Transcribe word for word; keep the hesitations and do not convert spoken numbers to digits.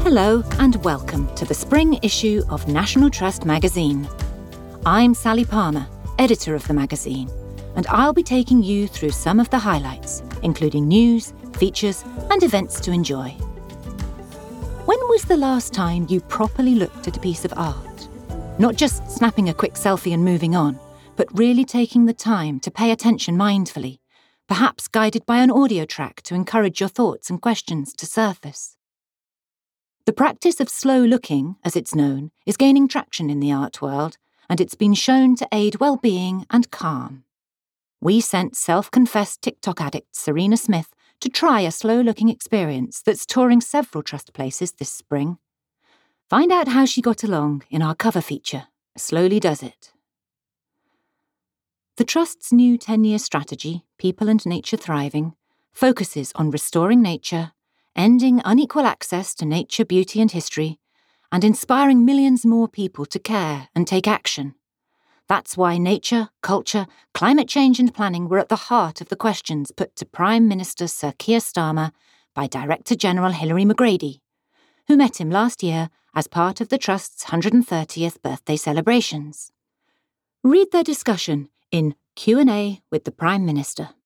Hello and welcome to the spring issue of National Trust magazine. I'm Sally Palmer, editor of the magazine, and I'll be taking you through some of the highlights, including news, features, and events to enjoy. When was the last time you properly looked at a piece of art? Not just snapping a quick selfie and moving on, but really taking the time to pay attention mindfully, perhaps guided by an audio track to encourage your thoughts and questions to surface. The practice of slow looking, as it's known, is gaining traction in the art world, and it's been shown to aid well-being and calm. We sent self-confessed TikTok addict Serena Smith to try a slow-looking experience that's touring several trust places this spring. Find out how she got along in our cover feature, Slowly Does It. The Trust's new ten-year strategy, People and Nature Thriving, focuses on restoring nature, ending unequal access to nature, beauty and history, and inspiring millions more people to care and take action. That's why nature, culture, climate change and planning were at the heart of the questions put to Prime Minister Sir Keir Starmer by Director General Hilary McGrady, who met him last year as part of the Trust's one hundred thirtieth birthday celebrations. Read their discussion in Q and A with the Prime Minister.